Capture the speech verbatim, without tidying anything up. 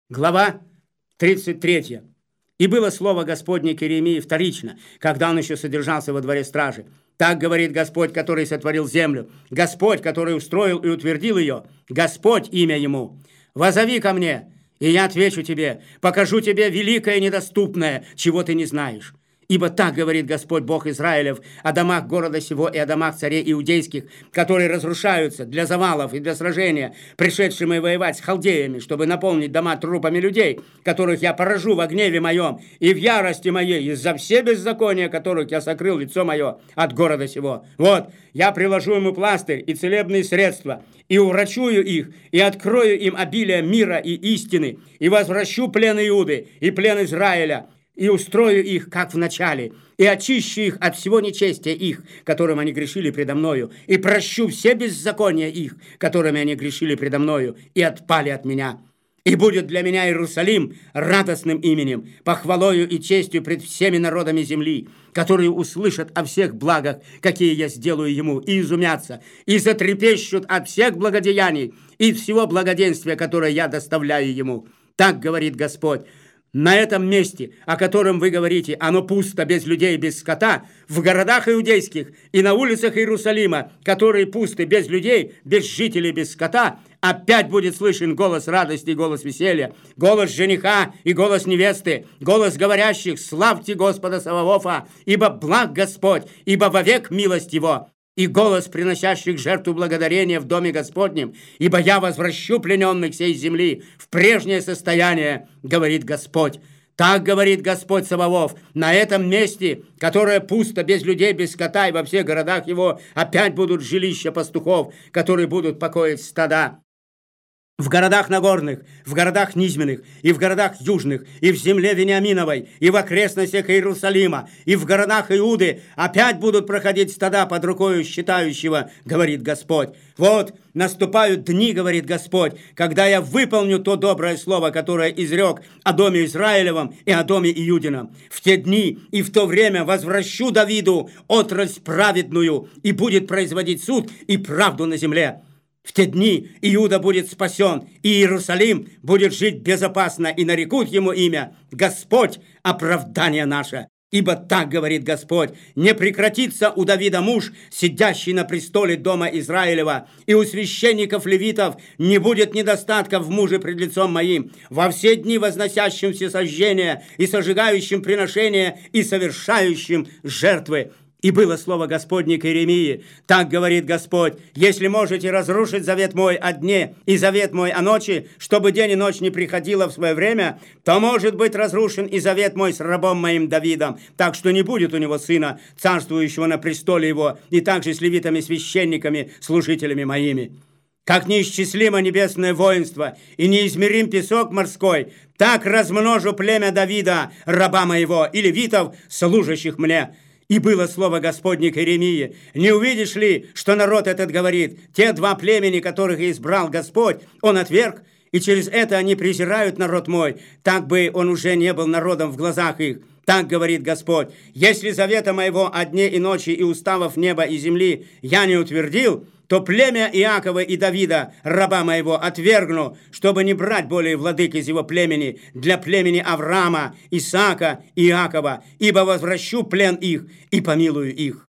Глава тридцать третья. «И было слово Господне к Иеремии вторично, когда он еще содержался во дворе стражи. Так говорит Господь, который сотворил землю, Господь, который устроил и утвердил ее, Господь имя ему. Возови ко мне, и я отвечу тебе, покажу тебе великое и недоступное, чего ты не знаешь. Ибо так говорит Господь Бог Израилев о домах города сего и о домах царей иудейских, которые разрушаются для завалов и для сражения, пришедшими воевать с халдеями, чтобы наполнить дома трупами людей, которых я поражу во гневе моем и в ярости моей из-за все беззакония, которых я сокрыл лицо мое от города сего. Вот, я приложу ему пластырь и целебные средства, и урачую их, и открою им обилие мира и истины, и возвращу плен Иуды и плен Израиля, и устрою их, как в начале, и очищу их от всего нечестия их, которым они грешили предо мною, и прощу все беззакония их, которыми они грешили предо мною, и отпали от меня. И будет для меня Иерусалим радостным именем, похвалою и честью пред всеми народами земли, которые услышат о всех благах, какие я сделаю ему, и изумятся, и затрепещут от всех благодеяний и всего благоденствия, которое я доставляю ему. Так говорит Господь. На этом месте, о котором вы говорите, оно пусто, без людей, без скота, в городах иудейских и на улицах Иерусалима, которые пусты, без людей, без жителей, без скота, опять будет слышен голос радости и голос веселья, голос жениха и голос невесты, голос говорящих: «Славьте Господа Саваофа, ибо благ Господь, ибо вовек милость Его». И голос приносящих жертву благодарения в доме Господнем, ибо я возвращу плененных сей земли в прежнее состояние, говорит Господь. Так говорит Господь Саваоф, на этом месте, которое пусто, без людей, без скота, и во всех городах его опять будут жилища пастухов, которые будут покоить стада. В городах Нагорных, в городах Низменных, и в городах Южных, и в земле Вениаминовой, и в окрестностях Иерусалима, и в городах Иуды опять будут проходить стада под рукою считающего, говорит Господь. Вот наступают дни, говорит Господь, когда я выполню то доброе слово, которое изрек о доме Израилевом и о доме Иудином. В те дни и в то время возвращу Давиду отрасль праведную, и будет производить суд и правду на земле. В те дни Иуда будет спасен, и Иерусалим будет жить безопасно, и нарекут ему имя Господь, оправдание наше. Ибо так говорит Господь: не прекратится у Давида муж, сидящий на престоле дома Израилева, и у священников левитов не будет недостатка в муже пред лицом моим, во все дни возносящим всесожжения и сожигающим приношения и совершающим жертвы. И было слово Господне к Иеремии. Так говорит Господь: если можете разрушить завет мой о дне и завет мой о ночи, чтобы день и ночь не приходило в свое время, то может быть разрушен и завет мой с рабом моим Давидом, так что не будет у него сына, царствующего на престоле его, и также с левитами-священниками, служителями моими. Как неисчислимо небесное воинство и неизмерим песок морской, так размножу племя Давида, раба моего, и левитов, служащих мне». И было слово Господне к Иеремии: не увидишь ли, что народ этот говорит: те два племени, которых избрал Господь, он отверг, и через это они презирают народ мой, так бы он уже не был народом в глазах их. Так говорит Господь: если завета моего о дне и ночи и уставов неба и земли я не утвердил, то племя Иакова и Давида, раба моего, отвергну, чтобы не брать более владык из его племени для племени Авраама, Исаака и Иакова, ибо возвращу плен их и помилую их».